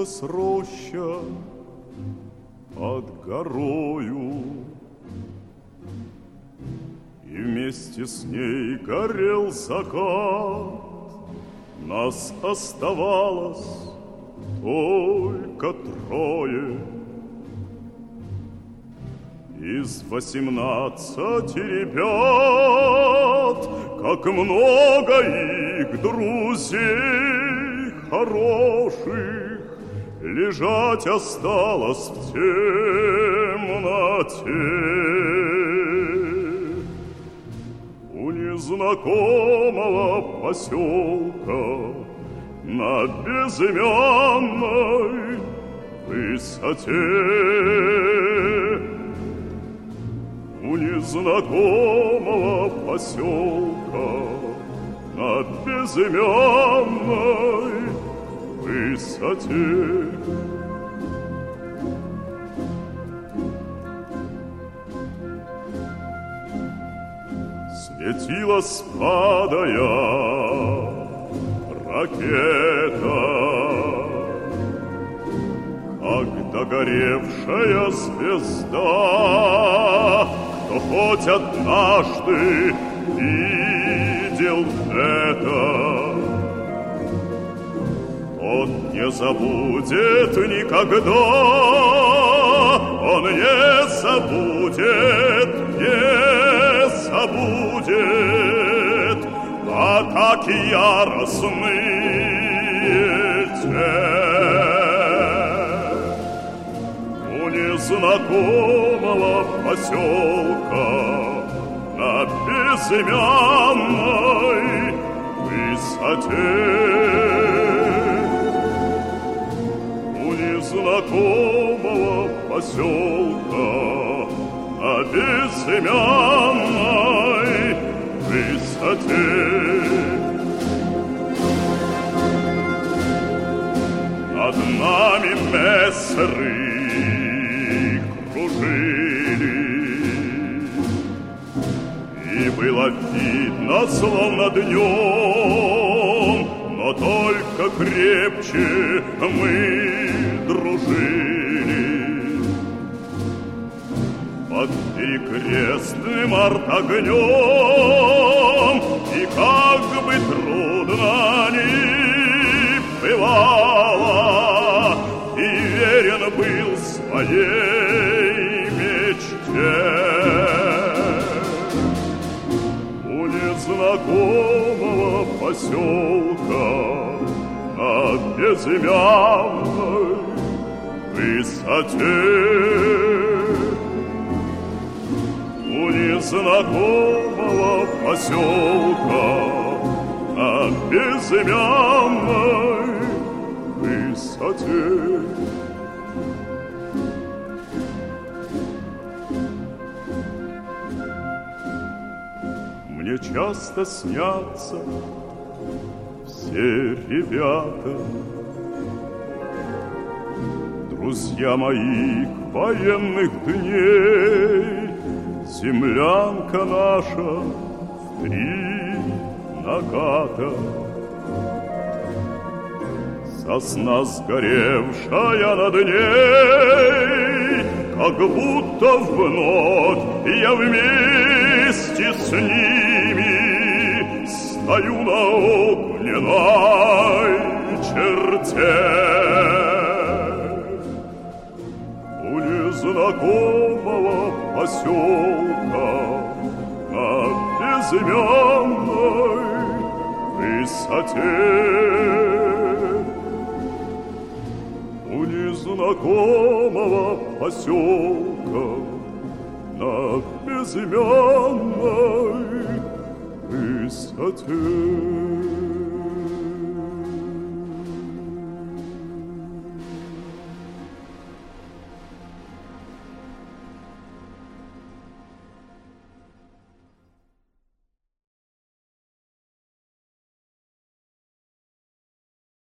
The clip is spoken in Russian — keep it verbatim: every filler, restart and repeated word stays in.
светилась роща под горою, и вместе с ней горел закат. Нас оставалось только трое. Из восемнадцати ребят, как много их друзей хороших, лежать осталось в темноте. У незнакомого поселка на безымянной высоте. У незнакомого поселка на безымянной высоте. Светилась, падая, ракета, как догоревшая звезда. Кто хоть однажды видел это, тот не забудет никогда. Он не забудет, не забудет атаки яростные те. У незнакомого поселка на безымянной высоте. У незнакомого поселка на безымянной высоте. Над нами мессеры кружили, и было видно, словно днем, но только крепче мы дружили. Под перекрестным артогнем, и как бы трудно ни бывало, и верен был своей мечте. У незнакомого поселка на безымянной высоте. У незнакомого поселка на безымянной высоте. Мне часто снятся все ребята, друзья моих военных дней. Землянка наша в три наката, сосна сгоревшая над ней, как будто вновь я вместе с ними стою на огненной черте. У незнакомого поселка на безымянной высоте. У незнакомого поселка на безымянной высоте.